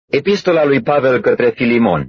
Epistola lui Pavel către Filimon.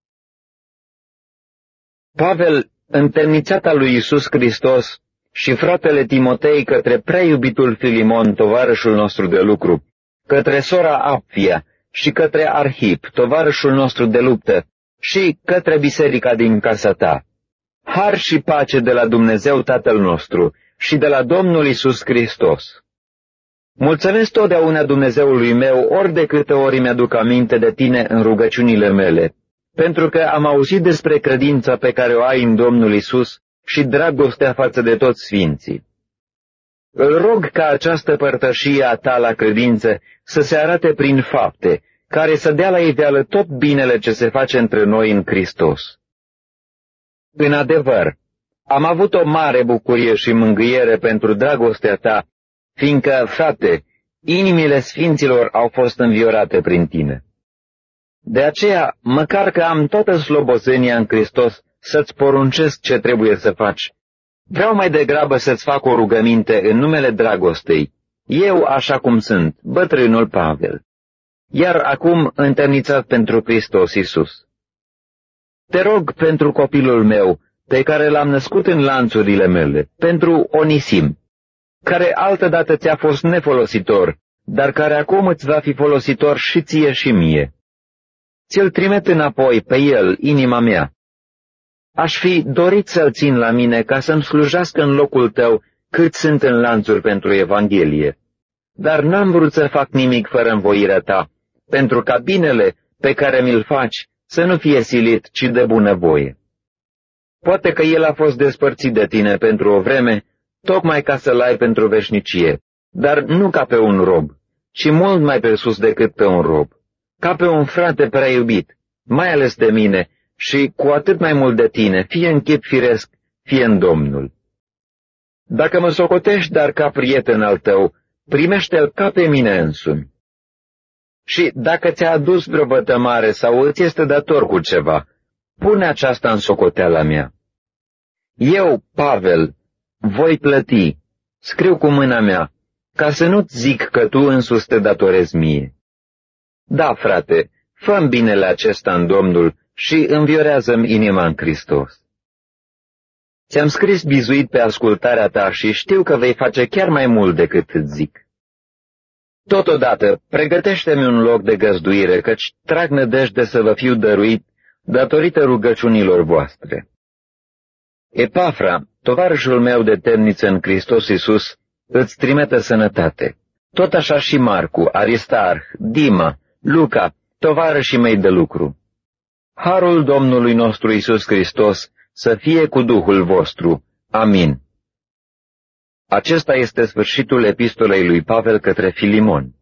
Pavel, întemnițat al lui Iisus Hristos, și fratele Timotei către prea iubitul Filimon, tovarășul nostru de lucru, către sora Apfia și către Arhip, tovarășul nostru de luptă, și către biserica din casa ta. Har și pace de la Dumnezeu Tatăl nostru și de la Domnul Iisus Hristos. Mulțumesc totdeauna Dumnezeului meu, ori de câte ori mi-aduc aminte de tine în rugăciunile mele, pentru că am auzit despre credința pe care o ai în Domnul Iisus și dragostea față de toți sfinții. Îl rog ca această părtășie a ta la credință să se arate prin fapte, care să dea la iveală tot binele ce se face între noi în Hristos. În adevăr, am avut o mare bucurie și mângâiere pentru dragostea ta, fiindcă, frate, inimile sfinților au fost înviorate prin tine. De aceea, măcar că am toată slobozenia în Hristos să-ți poruncesc ce trebuie să faci, vreau mai degrabă să-ți fac o rugăminte în numele dragostei, eu așa cum sunt, bătrânul Pavel, iar acum întemnițat pentru Hristos Iisus. Te rog pentru copilul meu, pe care l-am născut în lanțurile mele, pentru Onisim, care altădată ți-a fost nefolositor, dar care acum îți va fi folositor și ție și mie. Ți-l trimit înapoi pe el, inima mea. Aș fi dorit să-l țin la mine ca să-mi slujească în locul tău cât sunt în lanțuri pentru Evanghelie. Dar n-am vrut să fac nimic fără învoirea ta, pentru ca binele pe care mi-l faci să nu fie silit, ci de bunăvoie. Poate că el a fost despărțit de tine pentru o vreme, tocmai ca să-l ai pentru veșnicie, dar nu ca pe un rob, ci mult mai presus decât pe un rob, ca pe un frate prea iubit, mai ales de mine și cu atât mai mult de tine, fie în chip firesc, fie în Domnul. Dacă mă socotești dar ca prieten al tău, primește-l ca pe mine însumi. Și dacă ți-a adus vreo vătămare sau îți este dator cu ceva, pune aceasta în socoteala mea. Eu, Pavel, voi plăti, scriu cu mâna mea, ca să nu-ți zic că tu însuți te datorezi mie. Da, frate, fă-mi binele acesta în Domnul și înviorează-mi inima în Hristos. Ți-am scris bizuit pe ascultarea ta și știu că vei face chiar mai mult decât îți zic. Totodată, pregătește-mi un loc de găzduire, căci trag nădejde să vă fiu dăruit datorită rugăciunilor voastre. Epafra, tovarășul meu de temniță în Hristos Iisus, îți trimite sănătate. Tot așa și Marcu, Aristarh, Dima, Luca, tovarășii mei de lucru. Harul Domnului nostru Iisus Hristos să fie cu Duhul vostru. Amin. Acesta este sfârșitul epistolei lui Pavel către Filimon.